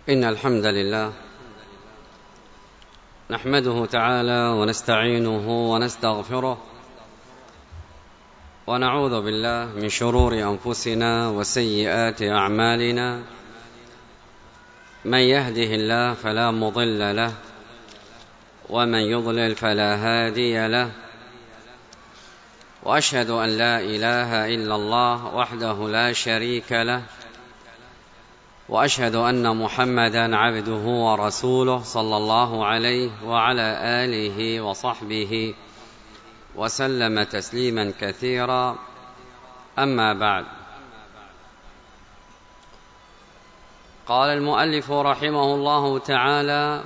إن الحمد لله نحمده تعالى ونستعينه ونستغفره ونعوذ بالله من شرور أنفسنا وسيئات أعمالنا. من يهده الله فلا مضل له ومن يضلل فلا هادي له، وأشهد أن لا إله إلا الله وحده لا شريك له، وأشهد أن محمدًا عبده ورسوله صلى الله عليه وعلى آله وصحبه وسلم تسليمًا كثيرًا. أما بعد، قال المؤلف رحمه الله تعالى: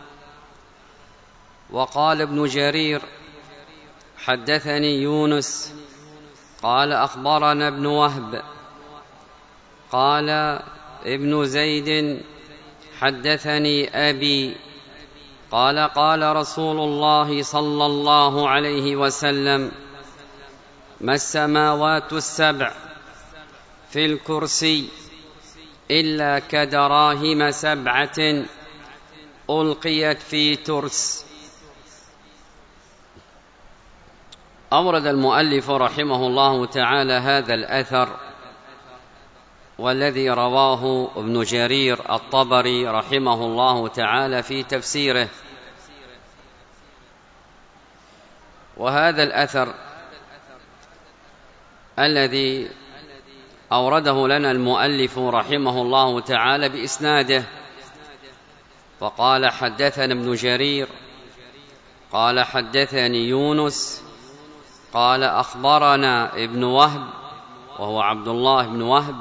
وقال ابن جرير: حدثني يونس قال أخبرنا ابن وهب قال ابن زيد حدثني أبي قال قال رسول الله صلى الله عليه وسلم: ما السماوات السبع في الكرسي إلا كدراهم سبعة ألقيت في ترس. أورد المؤلف رحمه الله تعالى هذا الأثر، والذي رواه ابن جرير الطبري رحمه الله تعالى في تفسيره. وهذا الأثر الذي أورده لنا المؤلف رحمه الله تعالى بإسناده، فقال: حدثنا ابن جرير قال حدثني يونس قال أخبرنا ابن وهب وهو عبد الله بن وهب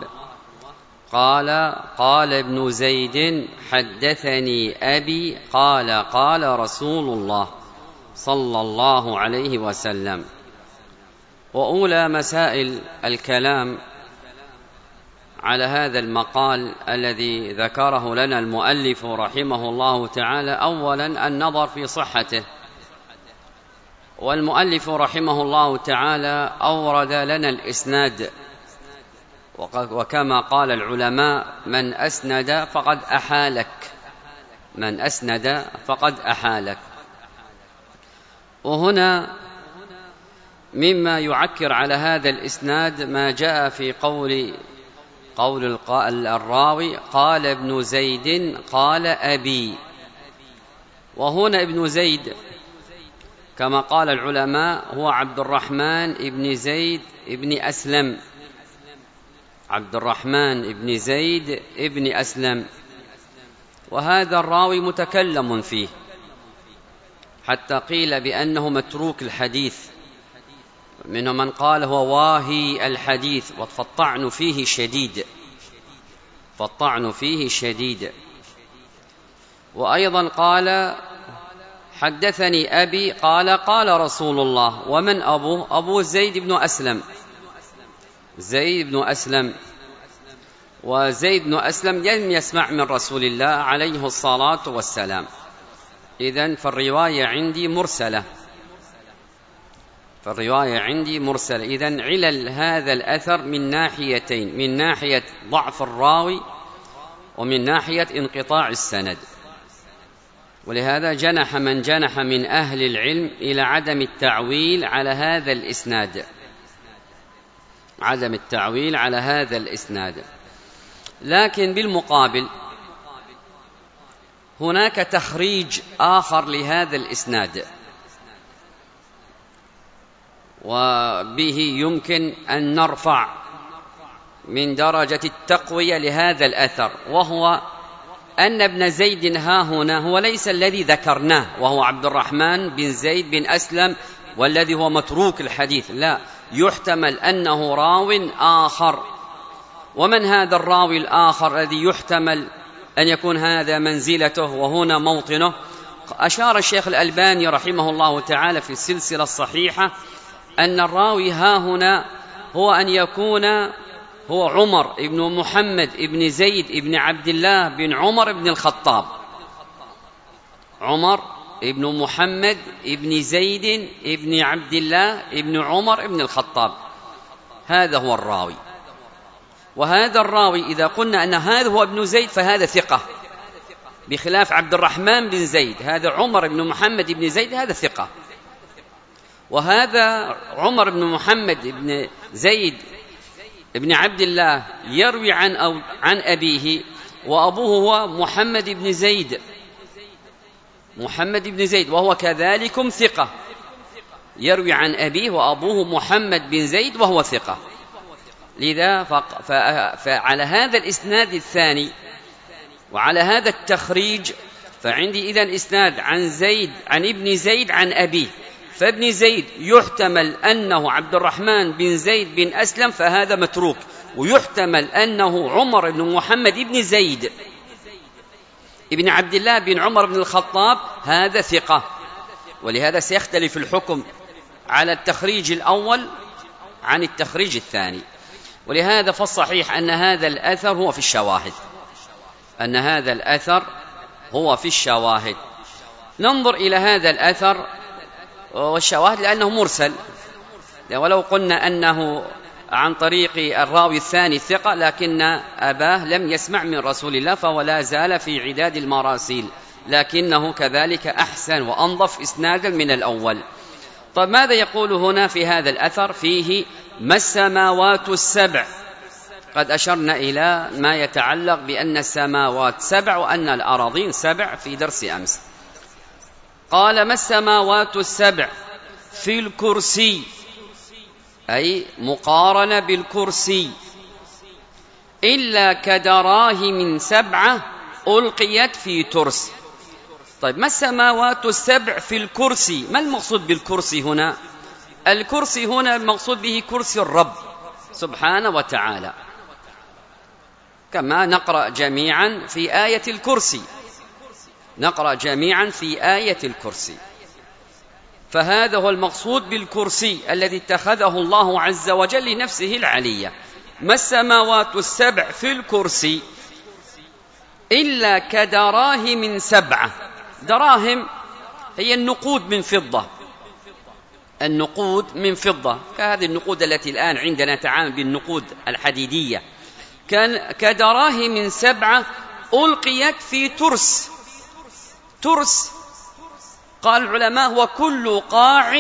قال ابن زيد حدثني أبي قال رسول الله صلى الله عليه وسلم. وأولى مسائل الكلام على هذا المقال الذي ذكره لنا المؤلف رحمه الله تعالى أولا النظر في صحته. والمؤلف رحمه الله تعالى أورد لنا الإسناد، وكما قال العلماء: من أسند فقد أحالك، من أسند فقد أحالك. وهنا مما يعكر على هذا الإسناد ما جاء في قول الراوي: قال ابن زيد قال أبي. وهنا ابن زيد كما قال العلماء هو عبد الرحمن ابن زيد ابن أسلم، عبد الرحمن ابن زيد ابن أسلم. وهذا الراوي متكلم فيه، حتى قيل بأنه متروك الحديث، منهم من قال هو واهي الحديث، فالطعن فيه شديد، فالطعن فيه شديد. وأيضا قال: حدثني أبي قال رسول الله. ومن أبوه؟ أبوه زيد بن أسلم، زيد بن أسلم. وزيد بن أسلم لم يسمع من رسول الله عليه الصلاة والسلام، إذن فالرواية عندي مرسلة، فالرواية عندي مرسلة. إذن علل هذا الأثر من ناحيتين: من ناحية ضعف الراوي ومن ناحية انقطاع السند. ولهذا جنح من جنح من أهل العلم إلى عدم التعويل على هذا الإسناد، عدم التعويل على هذا الإسناد. لكن بالمقابل هناك تخريج آخر لهذا الإسناد، وبه يمكن أن نرفع من درجة التقوية لهذا الأثر، وهو أن ابن زيد ها هنا هو ليس الذي ذكرناه وهو عبد الرحمن بن زيد بن أسلم والذي هو متروك الحديث، لا، يحتمل أنه راو آخر. ومن هذا الراوي الآخر الذي يحتمل أن يكون هذا منزلته وهنا موطنه؟ أشار الشيخ الألباني رحمه الله تعالى في السلسلة الصحيحة أن الراوي ها هنا هو أن يكون هو عمر ابن محمد ابن زيد ابن عبد الله بن عمر ابن الخطاب، عمر ابن محمد ابن زيد ابن عبد الله ابن عمر ابن الخطاب، هذا هو الراوي. وهذا الراوي إذا قلنا أن هذا هو ابن زيد فهذا ثقة، بخلاف عبد الرحمن بن زيد، هذا عمر بن محمد بن زيد هذا ثقة، وهذا عمر بن محمد بن زيد بن عبد الله يروي عن أبيه، وأبوه هو محمد بن زيد وهو كذلك ثقة، يروي عن أبيه وأبوه محمد بن زيد وهو ثقة. لذا فعلى هذا الإسناد الثاني وعلى هذا التخريج فعندي إذن إسناد عن ابن زيد عن أبيه، فابن زيد يحتمل أنه عبد الرحمن بن زيد بن أسلم فهذا متروك، ويحتمل أنه عمر بن محمد بن زيد ابن عبد الله بن عمر بن الخطاب هذا ثقة. ولهذا سيختلف الحكم على التخريج الأول عن التخريج الثاني. ولهذا فالصحيح أن هذا الأثر هو في الشواهد، ننظر إلى هذا الأثر والشواهد لأنه مرسل، ولو قلنا أنه عن طريق الراوي الثاني ثقة لكن أباه لم يسمع من رسول الله فهو لا زال في عداد المراسيل، لكنه كذلك أحسن وأنظف إسنادا من الأول. طيب ماذا يقول هنا في هذا الأثر؟ فيه ما السماوات السبع، قد أشرنا إلى ما يتعلق بأن السماوات سبع وأن الأراضين سبع في درس أمس. قال ما السماوات السبع في الكرسي، أي مقارنة بالكرسي، إلا كدراهم سبعة ألقيت في ترس. طيب ما السماوات السبع في الكرسي؟ ما المقصود بالكرسي هنا؟ الكرسي هنا المقصود به كرسي الرب سبحانه وتعالى، كما نقرأ جميعا في آية الكرسي، فهذا هو المقصود بالكرسي الذي اتخذه الله عز وجل لنفسه العلية. ما السماوات السبع في الكرسي إلا كدراهم سبعة. دراهم هي النقود من فضة، كهذه النقود التي الآن عندنا تعامل بالنقود الحديدية. كان كدراهم سبعة ألقيت في ترس. قال العلماء هو كل قاع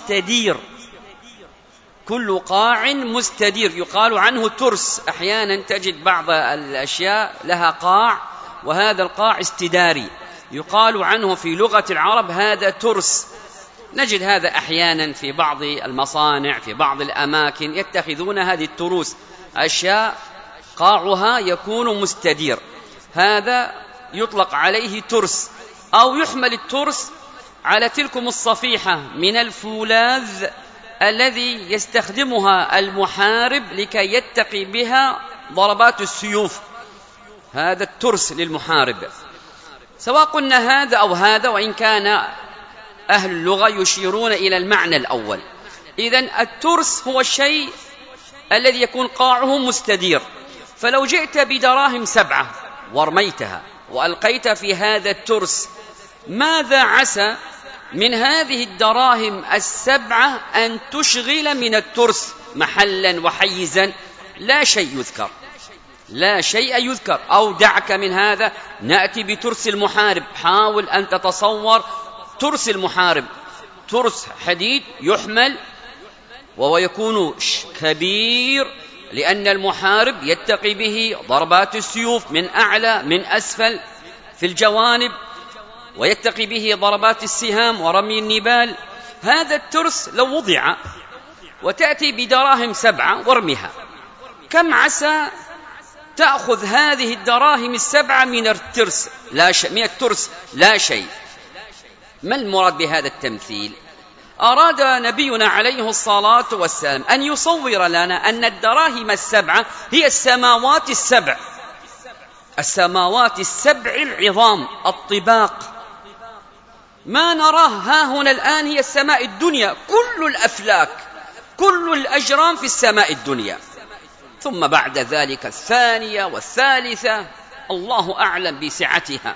مستدير، يقال عنه ترس. أحيانا تجد بعض الأشياء لها قاع وهذا القاع استداري، يقال عنه في لغة العرب هذا ترس. نجد هذا أحيانا في بعض المصانع، في بعض الأماكن يتخذون هذه التروس أشياء قاعها يكون مستدير، هذا يطلق عليه ترس. أو يحمل الترس على تلكم الصفيحة من الفولاذ الذي يستخدمها المحارب لكي يتقي بها ضربات السيوف، هذا الترس للمحارب. سواء قلنا هذا أو هذا، وإن كان أهل اللغة يشيرون إلى المعنى الأول. إذن الترس هو الشيء الذي يكون قاعه مستدير. فلو جئت بدراهم سبعة ورميتها وألقيت في هذا الترس، ماذا عسى من هذه الدراهم السبعة أن تشغل من الترس محلا وحيزا؟ لا شيء يذكر. أو دعك من هذا، نأتي بترس المحارب. حاول أن تتصور ترس المحارب، ترس حديد يحمل وهو يكون كبير، لأن المحارب يتقي به ضربات السيوف من أعلى من أسفل في الجوانب، ويتقي به ضربات السهام ورمي النبال. هذا الترس لو وضع وتأتي بدراهم سبعة وارمها، كم عسى تأخذ هذه الدراهم السبعة من الترس؟ لا شيء. ما المراد بهذا التمثيل؟ أراد نبينا عليه الصلاة والسلام أن يصور لنا أن الدراهم السبعة هي السماوات السبع العظام الطباق. ما نراه ها هنا الآن هي السماء الدنيا، كل الأفلاك كل الأجرام في السماء الدنيا، ثم بعد ذلك الثانية والثالثة، الله أعلم بسعتها.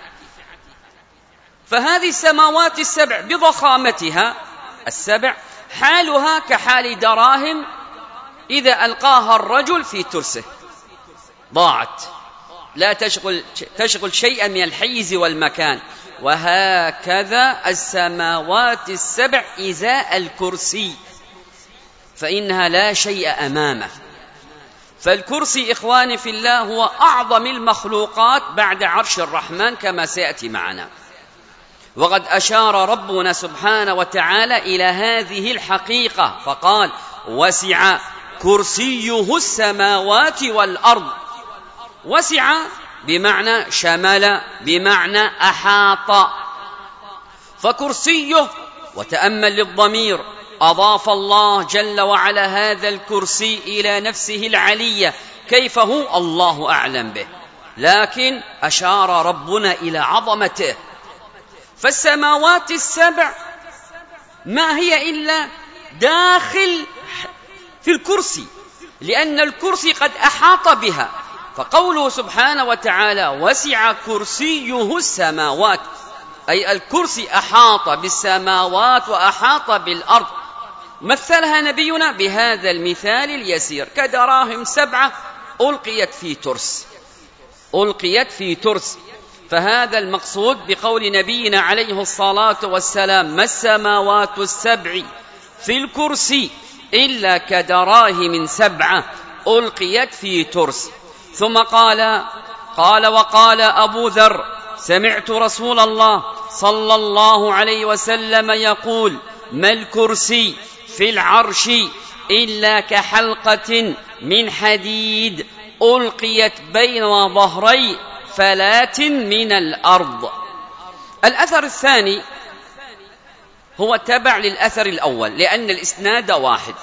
فهذه السماوات السبع بضخامتها السبع حالها كحال دراهم إذا ألقاها الرجل في ترسه ضاعت. لا تشغل شيئا من الحيز والمكان. وهكذا السماوات السبع إزاء الكرسي، فإنها لا شيء أمامه. فالكرسي إخواني في الله هو أعظم المخلوقات بعد عرش الرحمن كما سيأتي معنا. وقد أشار ربنا سبحانه وتعالى إلى هذه الحقيقة فقال: وسع كرسيه السماوات والأرض. وسع بمعنى شمل، بمعنى أحاط. فكرسيه، وتأمل للضمير، أضاف الله جل وعلا هذا الكرسي إلى نفسه العلية، كيف هو الله أعلم به، لكن أشار ربنا إلى عظمته. فالسماوات السبع ما هي إلا داخل في الكرسي، لأن الكرسي قد أحاط بها. فقوله سبحانه وتعالى: وسع كرسيه السماوات، أي الكرسي أحاط بالسماوات وأحاط بالأرض. مثلها نبينا بهذا المثال اليسير: كدراهم 7 ألقيت في ترس. فهذا المقصود بقول نبينا عليه الصلاة والسلام: ما السماوات السبع في الكرسي إلا كدراهم 7 ألقيت في ترس. ثم قال وقال أبو ذر: سمعت رسول الله صلى الله عليه وسلم يقول: ما الكرسي في العرش إلا كحلقة من حديد ألقيت بين ظهري فلاة من الأرض. الأثر الثاني هو تبع للأثر الأول، لأن الإسناد واحد،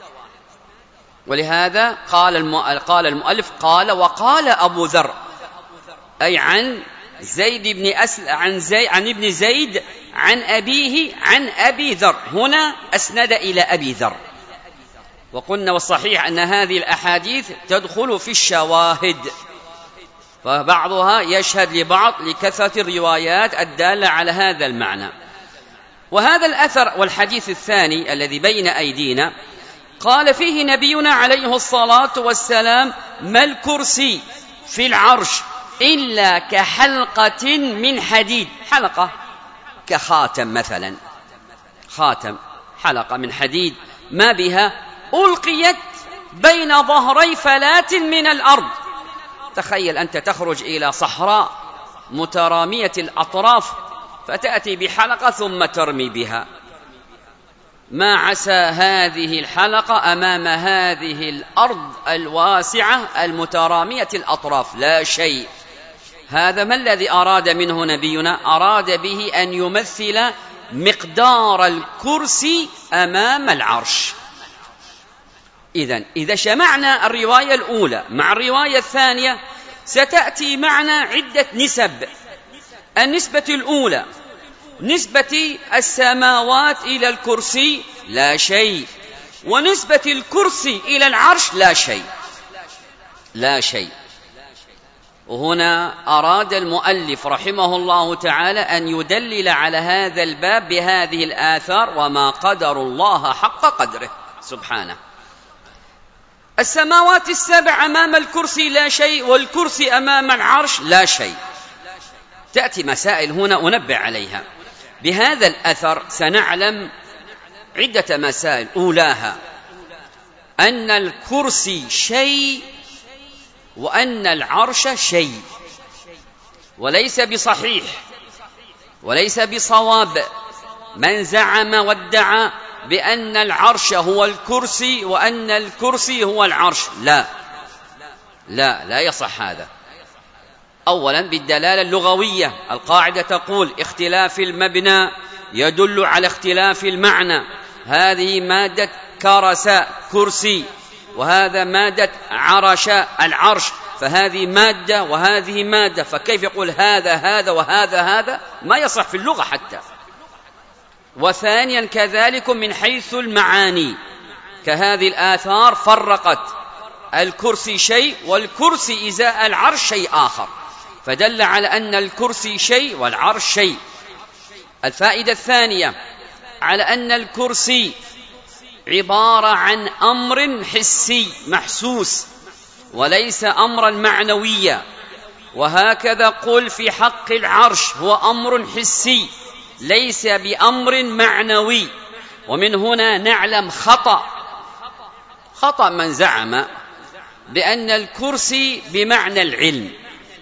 ولهذا قال المؤلف: قال وقال أبو ذر، أي عن زيد بن عن ابن زيد عن أبيه عن أبي ذر. هنا أسند إلى أبي ذر. وقلنا والصحيح أن هذه الأحاديث تدخل في الشواهد، فبعضها يشهد لبعض لكثرة الروايات الدالة على هذا المعنى. وهذا الأثر والحديث الثاني الذي بين أيدينا قال فيه نبينا عليه الصلاة والسلام: ما الكرسي في العرش إلا كحلقة من حديد. حلقة كخاتم مثلا، خاتم، حلقة من حديد ما بها ألقيت بين ظهري فلاة من الأرض. تخيل أنت تخرج إلى صحراء مترامية الأطراف فتأتي بحلقة ثم ترمي بها، ما عسى هذه الحلقة أمام هذه الأرض الواسعة المترامية الأطراف، لا شيء. هذا ما الذي أراد منه نبينا؟ أراد به أن يمثل مقدار الكرسي أمام العرش. إذا جمعنا الرواية الأولى مع الرواية الثانية ستأتي معنا عدة نسب. النسبة الأولى نسبة السماوات إلى الكرسي لا شيء، ونسبة الكرسي إلى العرش لا شيء. وهنا أراد المؤلف رحمه الله تعالى أن يدلل على هذا الباب بهذه الآثار: وما قدر الله حق قدره سبحانه. السماوات السبع أمام الكرسي لا شيء، والكرسي أمام العرش لا شيء. تأتي مسائل هنا أنبه عليها. بهذا الأثر سنعلم عدة مسائل. أولاها أن الكرسي شيء وأن العرش شيء، وليس بصحيح وليس بصواب من زعم وادعى بأن العرش هو الكرسي وأن الكرسي هو العرش. لا يصح هذا. أولا بالدلالة اللغوية، القاعدة تقول: اختلاف المبنى يدل على اختلاف المعنى. هذه مادة كرس كرسي، وهذا مادة عرش العرش، فهذه مادة وهذه مادة، فكيف يقول هذا وهذا؟ ما يصح في اللغة حتى. وثانيا كذلك من حيث المعاني، كهذه الآثار فرقت الكرسي شيء والكرسي إزاء العرش شيء آخر، فدل على أن الكرسي شيء والعرش شيء. الفائدة الثانية على أن الكرسي عبارة عن أمر حسي محسوس وليس أمرا معنويا. وهكذا قل في حق العرش، هو أمر حسي ليس بأمر معنوي. ومن هنا نعلم خطأ من زعم بأن الكرسي بمعنى العلم،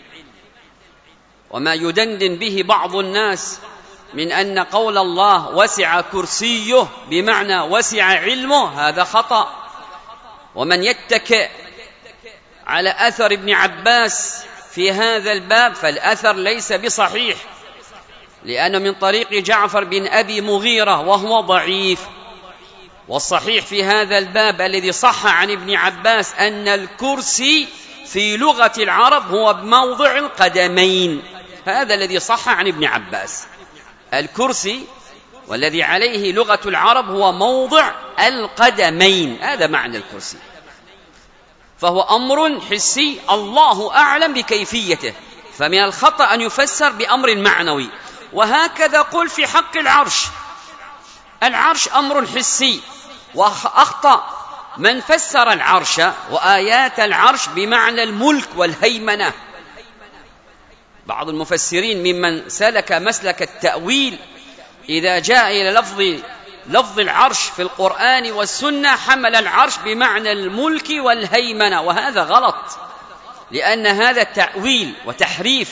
وما يدندن به بعض الناس من أن قول الله وسع كرسيه بمعنى وسع علمه، هذا خطأ. ومن يتكئ على أثر ابن عباس في هذا الباب فالأثر ليس بصحيح، لأنه من طريق جعفر بن أبي مغيرة وهو ضعيف. والصحيح في هذا الباب الذي صح عن ابن عباس أن الكرسي في لغة العرب هو بموضع القدمين، هذا الذي صح عن ابن عباس. الكرسي والذي عليه لغة العرب هو موضع القدمين، هذا معنى الكرسي، فهو أمر حسي الله أعلم بكيفيته، فمن الخطأ أن يفسر بأمر معنوي. وهكذا قل في حق العرش، العرش أمر حسي، وأخطأ من فسر العرش وآيات العرش بمعنى الملك والهيمنة. بعض المفسرين ممن سلك مسلك التأويل إذا جاء إلى لفظ العرش في القرآن والسنة حمل العرش بمعنى الملك والهيمنة، وهذا غلط، لأن هذا تأويل وتحريف.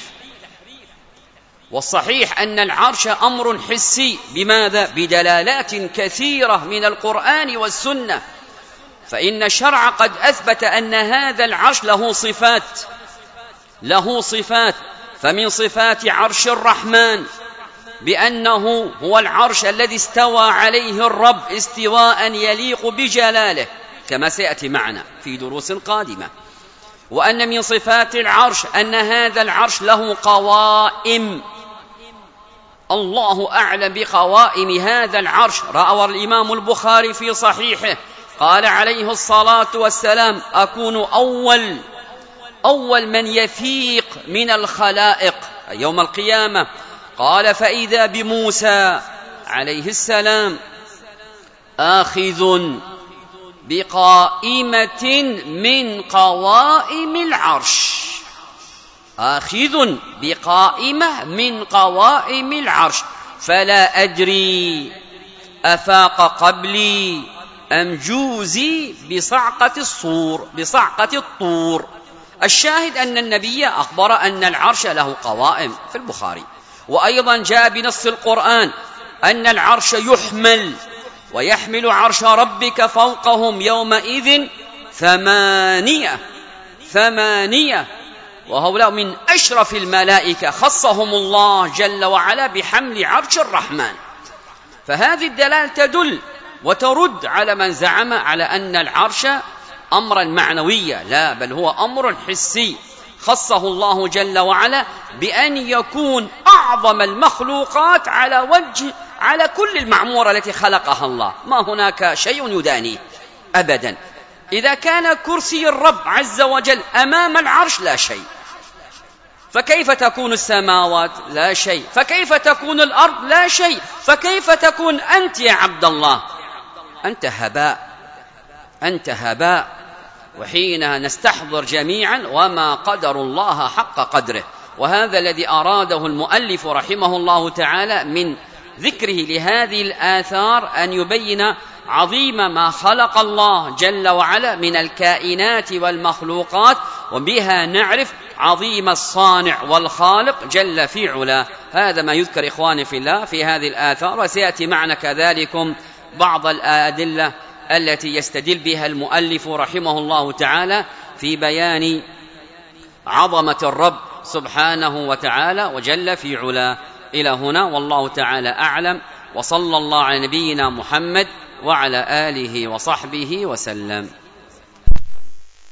والصحيح أن العرش أمر حسي، بماذا؟ بدلالات كثيرة من القرآن والسنة، فإن الشرع قد أثبت أن هذا العرش له صفات. فمن صفات عرش الرحمن بأنه هو العرش الذي استوى عليه الرب استواء يليق بجلاله، كما سيأتي معنا في دروس قادمة. وأن من صفات العرش أن هذا العرش له قوائم، الله أعلم بقوائم هذا العرش. روى الإمام البخاري في صحيحه قال عليه الصلاة والسلام أكون أول من يفيق من الخلائق يوم القيامة. قال فإذا بموسى عليه السلام آخذ بقائمة من قوائم العرش، آخذ بقائمة من قوائم العرش، فلا أدري أفاق قبلي أم جوزي بصعقة الطور. الشاهد أن النبي أخبر أن العرش له قوائم في البخاري. وأيضا جاء بنص القرآن أن العرش ويحمل عرش ربك فوقهم يومئذ ثمانية، وهؤلاء من أشرف الملائكة خصهم الله جل وعلا بحمل عرش الرحمن. فهذه الدلالة تدل وترد على من زعم على أن العرش أمرا معنويا، لا، بل هو أمر حسي خصه الله جل وعلا بأن يكون أعظم المخلوقات على كل المعمورة التي خلقها الله، ما هناك شيء يدانيه أبدا. إذا كان كرسي الرب عز وجل أمام العرش لا شيء، فكيف تكون السماوات؟ لا شيء. فكيف تكون الأرض؟ لا شيء. فكيف تكون أنت يا عبد الله؟ أنت هباء. وحينها نستحضر جميعا وما قدر الله حق قدره. وهذا الذي أراده المؤلف رحمه الله تعالى من ذكره لهذه الآثار، أن يبين عظيم ما خلق الله جل وعلا من الكائنات والمخلوقات، وبها نعرف عظيم الصانع والخالق جل في علاه. هذا ما يذكر إخواني في الله في هذه الآثار، وسيأتي معنا كذلك بعض الأدلة التي يستدل بها المؤلف رحمه الله تعالى في بيان عظمة الرب سبحانه وتعالى وجل في علاه. إلى هنا والله تعالى أعلم، وصلى الله على نبينا محمد وعلى آله وصحبه وسلم.